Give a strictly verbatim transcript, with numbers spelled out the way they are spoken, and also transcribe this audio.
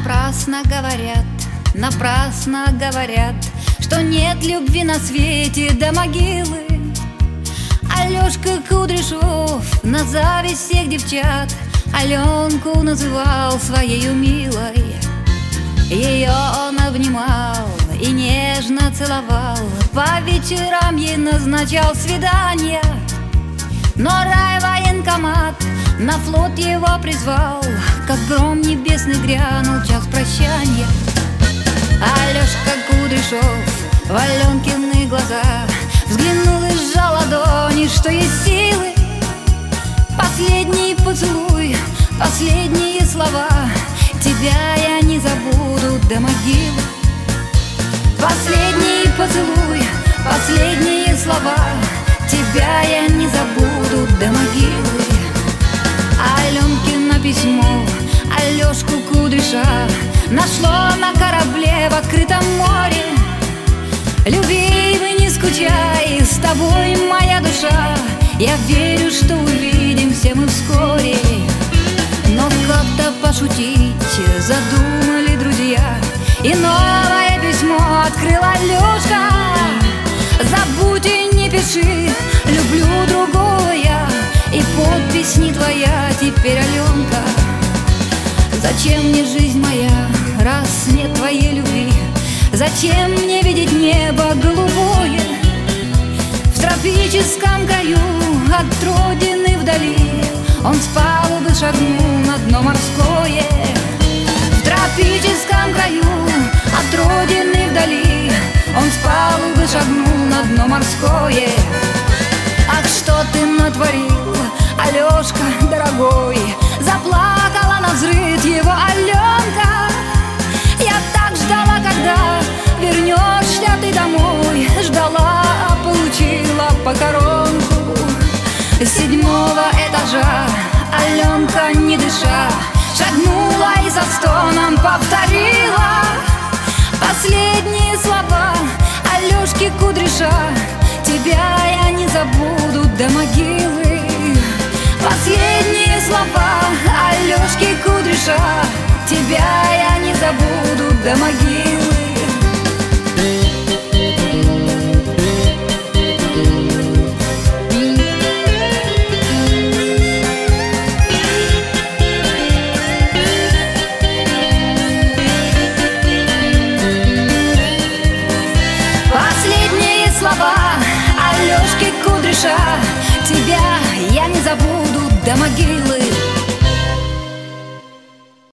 Напрасно говорят, напрасно говорят, что нет любви на свете до могилы. Алёшка Кудряшов на зависть всех девчат Аленку называл своею милой. Ее он обнимал и нежно целовал, по вечерам ей назначал свидания. Но райвоенкомат на флот его призвал, как гром небесный грянул час прощания. Алёшка Кудряшов в Аленкины глаза взглянул и сжал ладони, что есть силы. Последний поцелуй, последние слова, тебя я не забуду до могилы. Последний поцелуй, последние слова, тебя я не забуду до могилы. Аленкино письмо Алёшку Кудряша нашло на корабле в открытом море. Любимый, не скучай, с тобой моя душа, я верю, что увидимся мы вскоре. Но как-то пошутить задумали друзья, и новое письмо открыл Алёшка. Забудь и не пиши, люблю другого я, и подпись не твоя теперь, Аленка. Зачем мне жизнь моя, раз нет твоей любви? Зачем мне видеть небо голубое в тропическом краю от родины вдали? Он с палубы шагнул на дно морское. В тропическом краю от родины вдали он с палубы шагнул на дно морское. Ах, что ты натворил, Алёшка, дорогой? Заплакала навзрыд его Аленка. Я так ждала, когда вернешься ты домой, ждала, а получила покоронку. С седьмого этажа Аленка, не дыша, шагнула и со стоном повторила последние слова Алёшки Кудряша: тебя я не забуду до могилы. Последние слова Алёшки Кудряша: тебя я не забуду до могилы. Последние слова Алёшки Кудряша: тебя я не забуду до могилы.